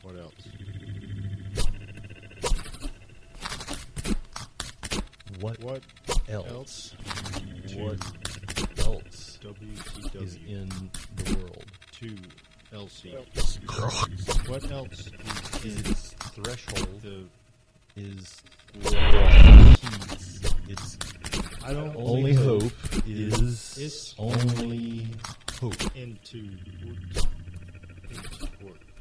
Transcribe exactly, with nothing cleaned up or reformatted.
What else? What, What else? else? What else W T W is in the world? two L C. What What else is is in its threshold? the Is keys? Its I don't only hope is It's only hope. into into work.